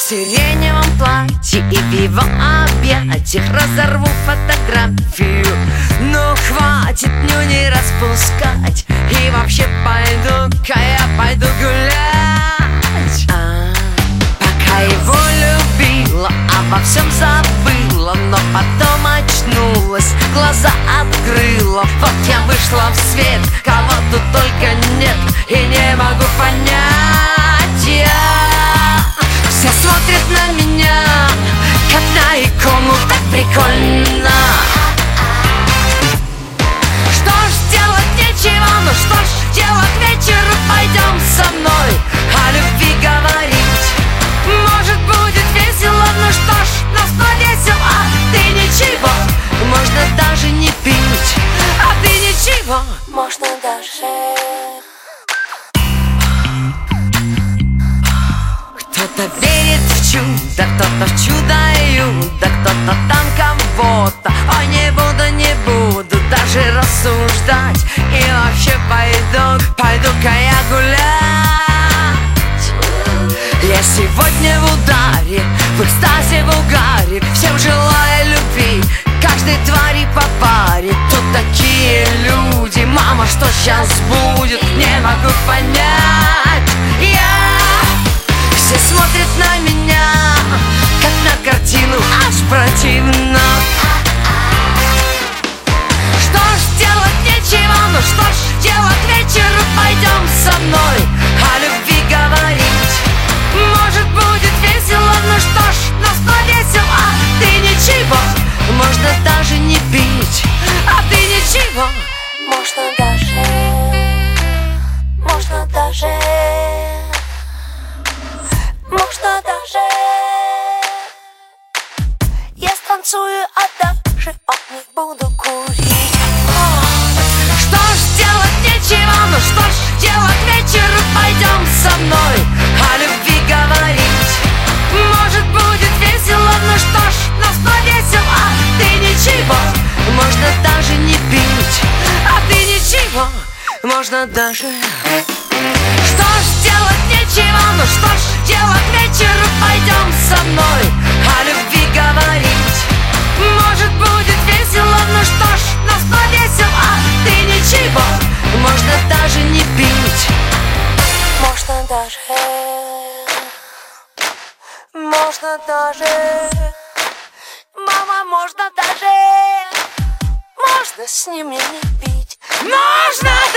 сиреневом платье и в его объятиях разорву фотографию. Ну хватит нюни распускать, и вообще пойду-ка я пойду гулять. Пока его любила, обо всем забыла, но потом очнулась, глаза открыла. Вот я вышла в свет, кого тут только нет, и не могу понять я. Все смотрят на меня, как на икону, так прикольно. Что ж, делать нечего, ну что ж, делать к вечеру пойдем со мной о любви говорить. Может, будет весело, ну что ж, нас повесил, а ты ничего. Можно даже не пить, а ты ничего. Можно даже. Кто-то верит в чудо, кто-то в чудо-юдо, кто-то там кого-то. Ой, не буду даже рассуждать. И вообще пойду-ка я гулять. Я сегодня в ударе, в экстазе, в угаре, всем желая любви, каждой твари по паре. Тут такие люди, мама, что сейчас будет, не могу понять я. Все смотрят на меня, как на картину, аж противно. Что ж, делать нечего, ну что ж, делать к вечеру пойдем со мной о любви говорить. Может, будет весело, ну что ж, нас повесил, а ты ничего. Можно даже не пить, а ты ничего. Можно даже. Можно даже. Можно даже. Я станцую, а даже от них буду курить. Что ж, делать нечего, ну что ж, делать к вечеру пойдем со мной о любви говорить. Может, будет весело, ну что ж, нас повесил, а ты ничего. Можно даже не пить, а ты ничего. Можно даже. Что ж, делать нечего, ну что ж, делать к вечеру пойдем со мной о любви говорить. Может, будет весело, ну что ж, нас повесил, а ты ничего. Можно даже не пить. Можно даже. Можно даже. Мама, можно даже. Можно с ними не пить. Можно